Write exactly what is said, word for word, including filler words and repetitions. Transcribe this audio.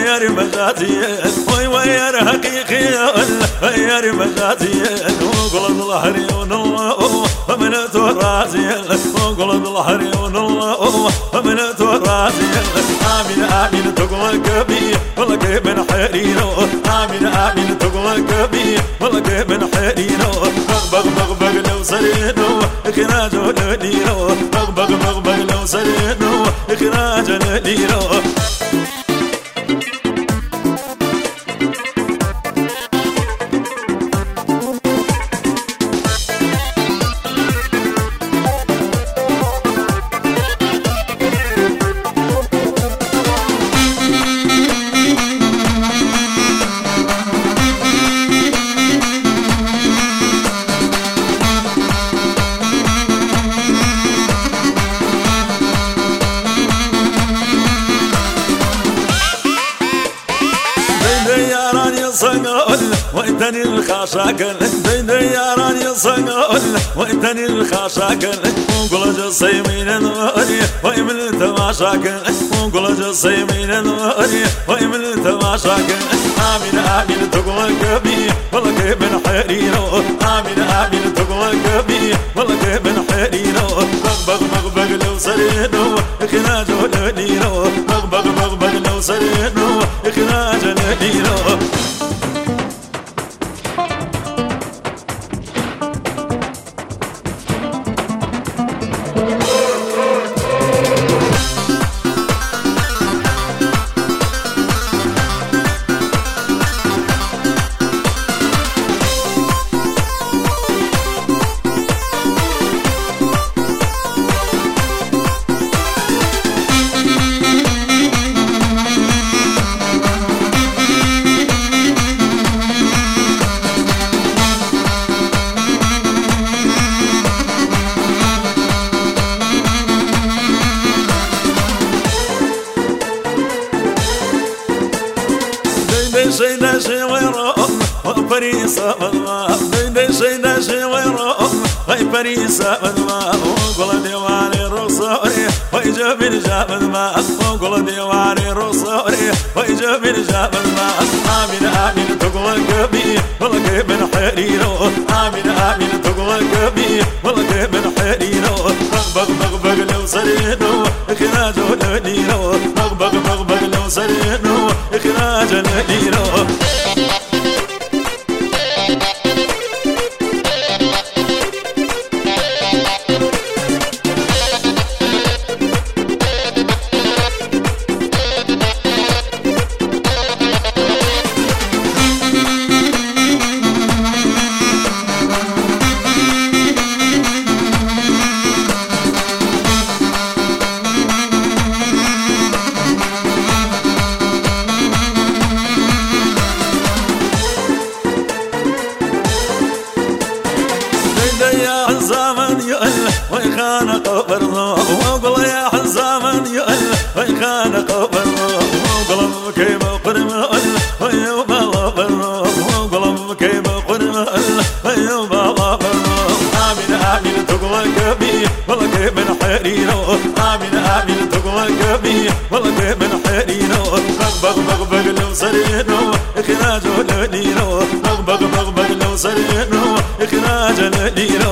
وير مجازي وي وير حقيقي وير مجازي وقلب الحريون الله ومن ترازي وقلب الحريون الله ومن ترازي آمين آمين تقول كبير والله كيف من حرينو آمين آمين تقول كبير والله كيف من حرينو بغ بغ بغ لو سرينو إخراج لدينو بغ بغ بغ بغ لو سرينو إخراج لدينو صقول وإنتني الخاشاقل بين ياراني صقول وإنتني الخاشاقل وقول جصي من الوري ويمن تماشاقل وقول جصي من الوري ويمن تماشاقل آمين آمين تقول كبير والله كيف من حرينو آمين آمين تقول كبير والله كيف من حرينو بغ بغ بغ بغ لو سرينو إخراج لدينو بغ بغ بغ بغ لو سرينو إخراج لدينو شي داشي ويروم وبريسة والله بين شي داشي ويروم وي بريسة والله وقول ديواني رصوري ويجاب الجاب الماء وقول ديواني رصوري ويجاب الجاب الماء آمين آمين تقول كبير والله كيف من حرينو آمين آمين تقول كبير والله كيف من حرينو بغ بغ بغ بغ لو سرينو إخراج لدينو بغ بغ بغ بغ لو سرينو إخراج لدينو يا حزامن يؤل ويخان قبرنا وقل يا حزامن يؤل ويخان قبرنا وقل كيف قرم ويوم غبرنا وقل كيف قرم ويوم غبرنا آمين آمين تقول كبير والله كيف من حرينو آمين آمين تقول كبير والله كيف من حرينو بغ بغ بغ بغ لو سرينو إخراج لدينو بغ بغ بغ بغ لو سرينو إخراج لدينو